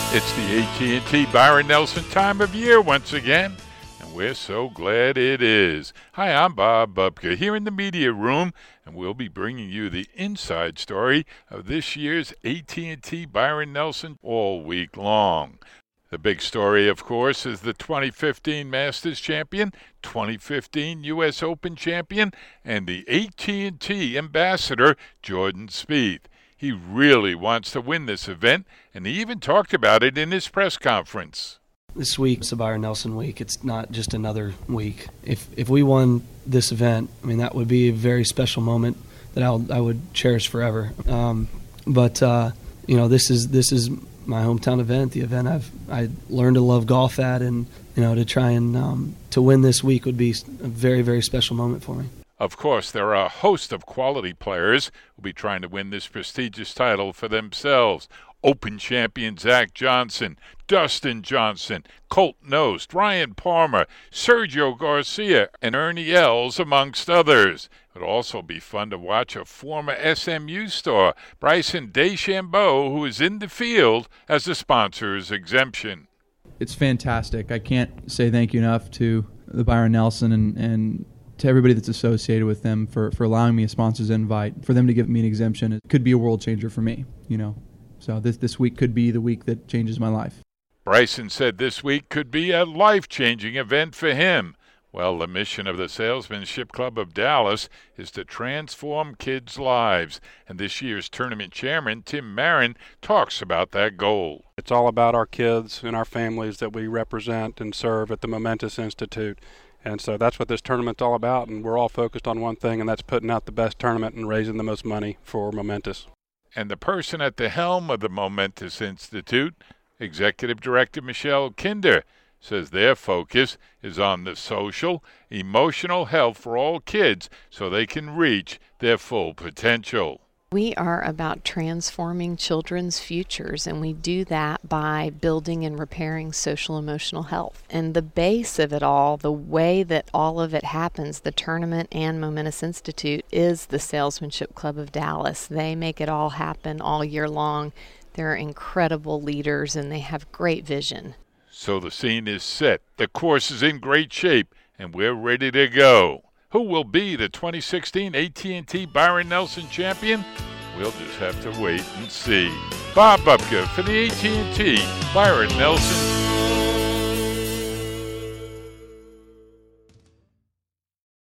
It's the AT&T Byron Nelson time of year once again, and we're so glad it is. Hi, I'm Bob Bubka here in the media room, and we'll be bringing you the inside story of this year's AT&T Byron Nelson all week long. The big story, of course, is the 2015 Masters champion, 2015 U.S. Open champion, and the AT&T ambassador, Jordan Spieth. He really wants to win this event, and he even talked about it in his press conference. This week is the Byron Nelson week. It's not just another week. If we won this event, I mean, that would be a very special moment that I would cherish forever. But this is my hometown event, the event I learned to love golf at, and to try and to win this week would be a very, very special moment for me. Of course, there are a host of quality players who will be trying to win this prestigious title for themselves. Open champion Zach Johnson, Dustin Johnson, Colt Knost, Ryan Palmer, Sergio Garcia, and Ernie Els, amongst others. It would also be fun to watch a former SMU star, Bryson DeChambeau, who is in the field as a sponsor's exemption. It's fantastic. I can't say thank you enough to the Byron Nelson and to everybody that's associated with them for allowing me a sponsor's invite, for them to give me an exemption. It could be a world changer for me, So this week could be the week that changes my life. Bryson said this week could be a life-changing event for him. Well, the mission of the Salesmanship Club of Dallas is to transform kids' lives, and this year's tournament chairman, Tim Marin, talks about that goal. It's all about our kids and our families that we represent and serve at the Momentous Institute. And so that's what this tournament's all about, and we're all focused on one thing, and that's putting out the best tournament and raising the most money for Momentous. And the person at the helm of the Momentous Institute, Executive Director Michelle Kinder, says their focus is on the social, emotional health for all kids so they can reach their full potential. We are about transforming children's futures, and we do that by building and repairing social emotional health. And the base of it all, the way that all of it happens, the tournament and Momentous Institute, is the Salesmanship Club of Dallas. They make it all happen all year long. They're incredible leaders, and they have great vision. So the scene is set, the course is in great shape, and we're ready to go. Who will be the 2016 AT&T Byron Nelson champion? We'll just have to wait and see. Bob Bubka for the AT&T Byron Nelson